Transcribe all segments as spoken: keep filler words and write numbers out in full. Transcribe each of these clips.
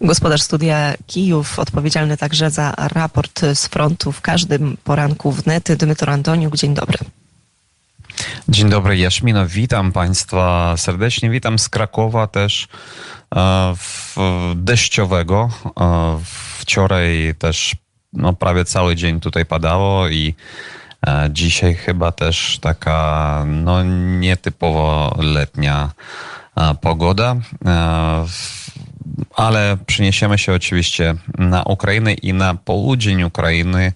Gospodarz studia Kijów, odpowiedzialny także za raport z frontu w każdym poranku wnet, Dmytro Antoniuk. Dzień dobry. Dzień dobry, Jaśmino. Witam Państwa serdecznie. Witam z Krakowa też w deszczowego. Wczoraj też no, prawie cały dzień tutaj padało i dzisiaj chyba też taka no, nietypowo letnia pogoda. Ale przeniesiemy się oczywiście na Ukrainę i na południe Ukrainy,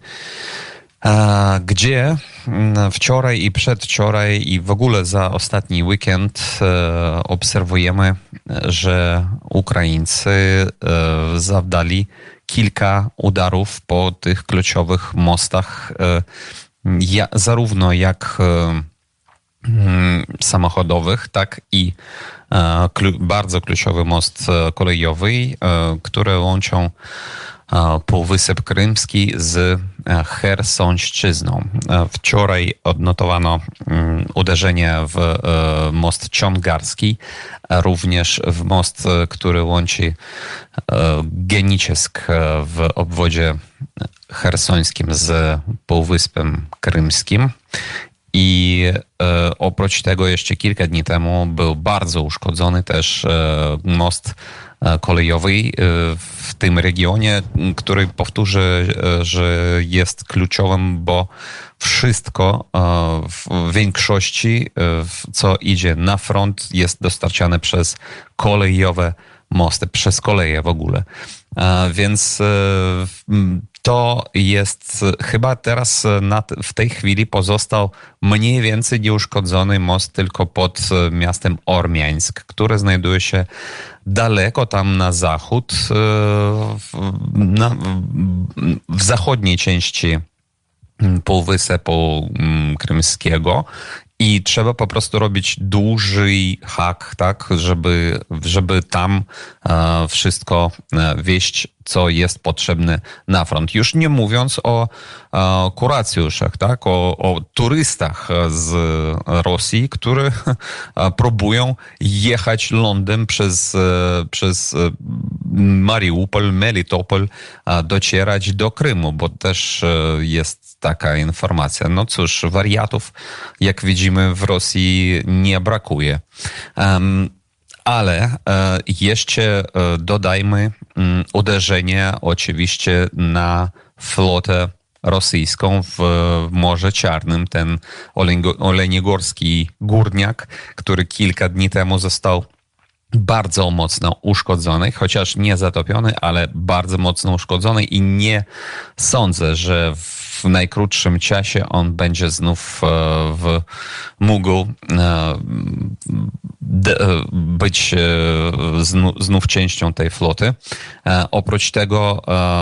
gdzie wczoraj i przedwczoraj i w ogóle za ostatni weekend obserwujemy, że Ukraińcy zawdali kilka udarów po tych kluczowych mostach, zarówno jak samochodowych, tak i bardzo kluczowy most kolejowy, który łączą Półwysep Krymski z Chersońszczyzną. Wczoraj odnotowano uderzenie w most Ciągarski, również w most, który łączy Geniciesk w obwodzie chersońskim z Półwyspem Krymskim. I e, oprócz tego jeszcze kilka dni temu był bardzo uszkodzony też e, most e, kolejowy e, w tym regionie, który powtórzę, e, że jest kluczowym, bo wszystko e, w większości, e, co idzie na front, jest dostarczane przez kolejowe mosty, przez koleje w ogóle. E, więc e, to jest chyba teraz na, w tej chwili pozostał mniej więcej nieuszkodzony most tylko pod miastem Ormiańsk, które znajduje się daleko tam na zachód, w, na, w zachodniej części Półwysepu Krymskiego. I trzeba po prostu robić duży hak, tak, żeby, żeby tam e, wszystko wieść, co jest potrzebne na front. Już nie mówiąc o e, kuracjuszach, tak, o, o turystach z Rosji, którzy e, próbują jechać lądem przez, e, przez Mariupol, Melitopol, e, docierać do Krymu, bo też e, jest taka informacja. No cóż, wariatów, jak widzimy, w Rosji nie brakuje. Um, ale e, jeszcze e, dodajmy um, uderzenie oczywiście na flotę rosyjską w, w Morzu Czarnym. Ten Olenigorski górniak, który kilka dni temu został bardzo mocno uszkodzony, chociaż nie zatopiony, ale bardzo mocno uszkodzony i nie sądzę, że w najkrótszym czasie on będzie znów w mógł być znów częścią tej floty. Oprócz tego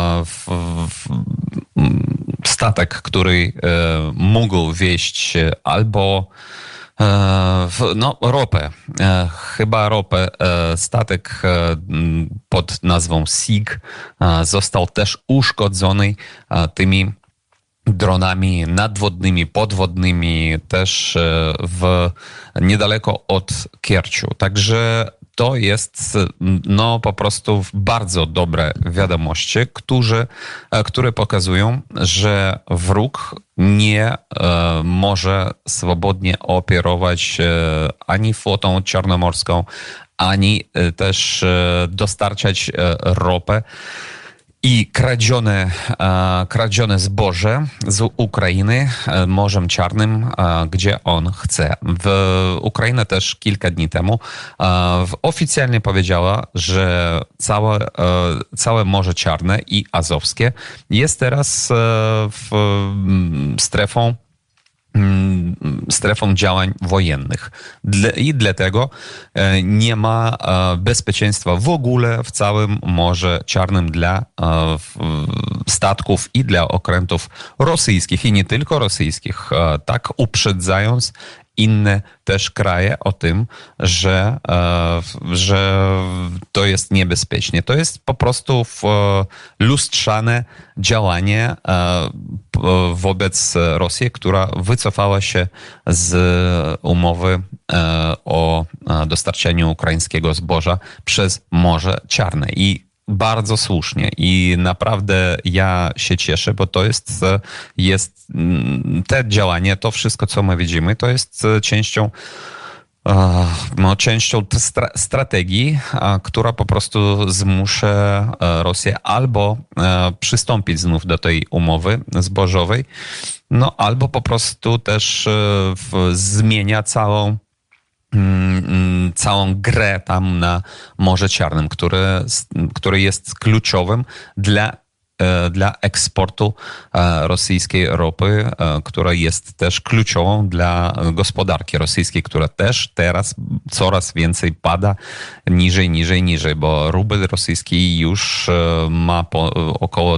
statek, który mógł wieść albo no, ropę, chyba ropę, statek pod nazwą Sig został też uszkodzony tymi dronami nadwodnymi, podwodnymi, też w niedaleko od Kierczu. Także to jest no po prostu bardzo dobre wiadomości, które, które pokazują, że wróg nie e, może swobodnie operować e, ani flotą czarnomorską, ani e, też e, dostarczać e, ropę i kradzione, e, kradzione zboże z Ukrainy e, Morzem Czarnym, e, gdzie on chce. W Ukraina też kilka dni temu e, oficjalnie powiedziała, że całe, e, całe Morze Czarne i Azowskie jest teraz e, w strefą strefą działań wojennych. I dlatego nie ma bezpieczeństwa w ogóle w całym Morzu Czarnym dla statków i dla okrętów rosyjskich i nie tylko rosyjskich, tak uprzedzając inne też kraje o tym, że, że to jest niebezpiecznie. To jest po prostu lustrzane działanie wobec Rosji, która wycofała się z umowy o dostarczeniu ukraińskiego zboża przez Morze Czarne. I bardzo słusznie i naprawdę ja się cieszę, bo to jest, jest te działanie, to wszystko, co my widzimy, to jest częścią no, częścią strategii, która po prostu zmusza Rosję albo przystąpić znów do tej umowy zbożowej, no albo po prostu też zmienia całą całą grę tam na Morze Czarnym, które, które jest kluczowym dla, dla eksportu rosyjskiej ropy, która jest też kluczową dla gospodarki rosyjskiej, która też teraz coraz więcej pada niżej, niżej, niżej, bo rubel rosyjski już ma po, około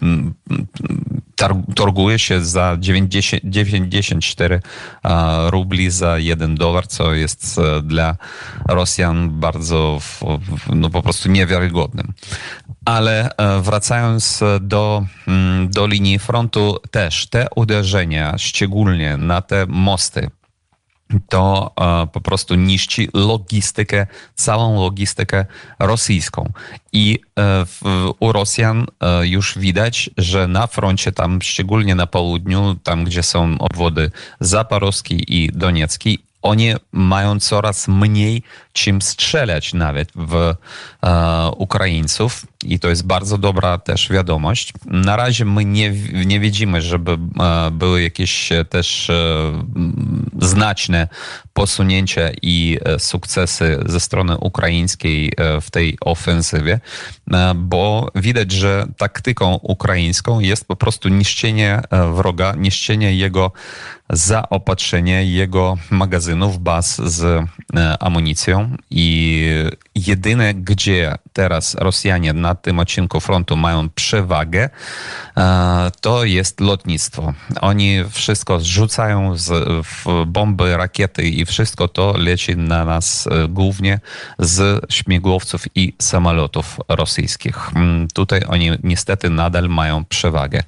targuje się za dziewięćdziesiąt cztery rubli za jeden dolar, co jest dla Rosjan bardzo no, po prostu niewiarygodnym. Ale wracając do, do linii frontu, też te uderzenia, szczególnie na te mosty, to po prostu niszczy logistykę, całą logistykę rosyjską. I w, u Rosjan już widać, że na froncie, tam szczególnie na południu, tam gdzie są obwody Zaporowski i Doniecki, oni mają coraz mniej czym strzelać nawet w e, Ukraińców i to jest bardzo dobra też wiadomość. Na razie my nie, nie widzimy, żeby e, były jakieś też e, znaczne posunięcia i e, sukcesy ze strony ukraińskiej e, w tej ofensywie, e, bo widać, że taktyką ukraińską jest po prostu niszczenie wroga, niszczenie jego zaopatrzenie, jego magazynów, baz z amunicją i jedyne, gdzie teraz Rosjanie na tym odcinku frontu mają przewagę, to jest lotnictwo. Oni wszystko zrzucają w bomby, rakiety i wszystko to leci na nas głównie z śmigłowców i samolotów rosyjskich. Tutaj oni niestety nadal mają przewagę.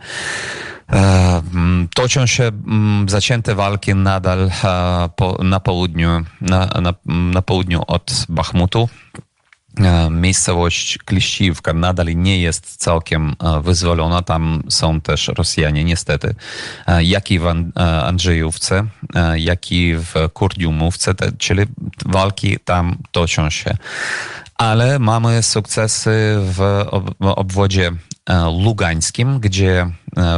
Toczą się zacięte walki nadal na południu, na, na, na południu od Bachmutu. Miejscowość Kliściwka nadal nie jest całkiem wyzwolona. Tam są też Rosjanie, niestety. Jak i w Andrzejówce, jak i w Kurdiumówce, czyli walki tam toczą się. Ale mamy sukcesy w obwodzie lugańskim, gdzie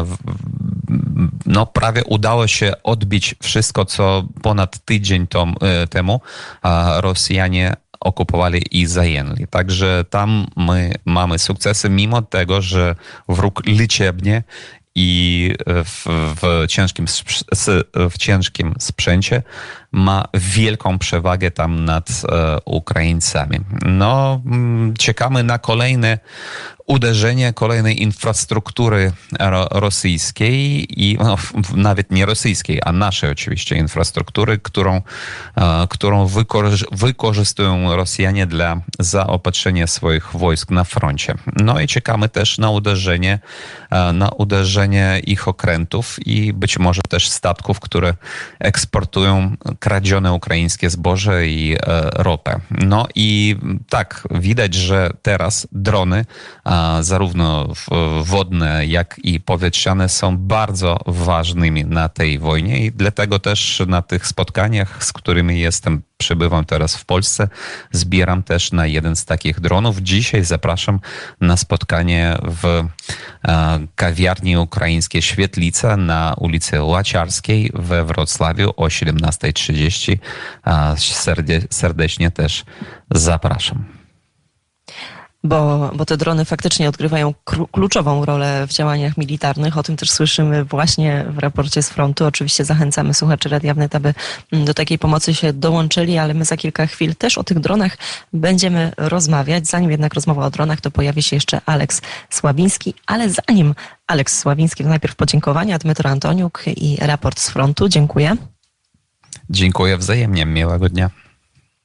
no, prawie udało się odbić wszystko, co ponad tydzień tom, temu Rosjanie okupowali i zajęli. Także tam my mamy sukcesy, mimo tego, że wróg liczebnie i w, w, ciężkim, w ciężkim sprzęcie ma wielką przewagę tam nad e, Ukraińcami. No, czekamy na kolejne uderzenie kolejnej infrastruktury ro, rosyjskiej i no, nawet nie rosyjskiej, a naszej oczywiście infrastruktury, którą, e, którą wykorzy wykorzystują Rosjanie dla zaopatrzenia swoich wojsk na froncie. No i czekamy też na uderzenie, e, na uderzenie ich okrętów i być może też statków, które eksportują kradzione ukraińskie zboże i e, ropę. No i tak, widać, że teraz drony, a, zarówno wodne, jak i powietrzne, są bardzo ważnymi na tej wojnie i dlatego też na tych spotkaniach, z którymi jestem, przybywam teraz w Polsce, zbieram też na jeden z takich dronów. Dzisiaj zapraszam na spotkanie w e, kawiarni ukraińskiej Świetlica na ulicy Łaciarskiej we Wrocławiu o siedemnasta trzydzieści. Serde serdecznie też zapraszam. Bo, bo te drony faktycznie odgrywają kluczową rolę w działaniach militarnych. O tym też słyszymy właśnie w raporcie z frontu. Oczywiście zachęcamy słuchaczy Radia Wnet, aby do takiej pomocy się dołączyli, ale my za kilka chwil też o tych dronach będziemy rozmawiać. Zanim jednak rozmowa o dronach, to pojawi się jeszcze Aleks Sławiński, ale zanim Aleks Sławiński, to najpierw podziękowania. Dmytro Antoniuk i raport z frontu. Dziękuję. Dziękuję wzajemnie. Miłego dnia.